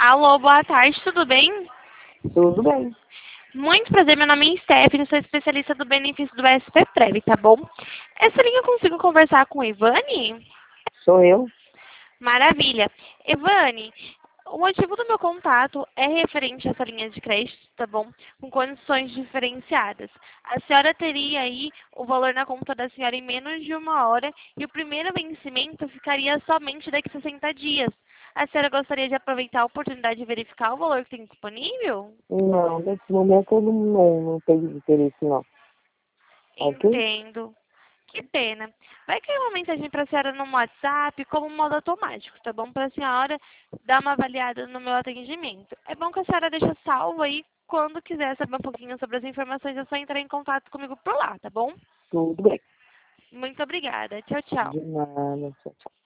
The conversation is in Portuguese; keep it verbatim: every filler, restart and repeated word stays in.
Alô, boa tarde, tudo bem? Tudo bem. Muito prazer, meu nome é Stephanie, sou especialista do benefício do S P Prev, tá bom? Essa linha eu consigo conversar com a Ivane? Sou eu? Maravilha. Ivane, o motivo do meu contato é referente a essa linha de crédito, tá bom? Com condições diferenciadas. A senhora teria aí o valor na conta da senhora em menos de uma hora e o primeiro vencimento ficaria somente daqui a sessenta dias. A senhora gostaria de aproveitar a oportunidade de verificar o valor que tem disponível? Não, nesse momento eu não, não, não tenho interesse não. Ok? Entendo. Que pena. Vai cair uma mensagem para a senhora no WhatsApp como modo automático, tá bom? Para a senhora dar uma avaliada no meu atendimento. É bom que a senhora deixe salvo aí. Quando quiser saber um pouquinho sobre as informações, é só entrar em contato comigo por lá, tá bom? Tudo bem. Muito obrigada. Tchau, tchau. De nada. Tchau, tchau.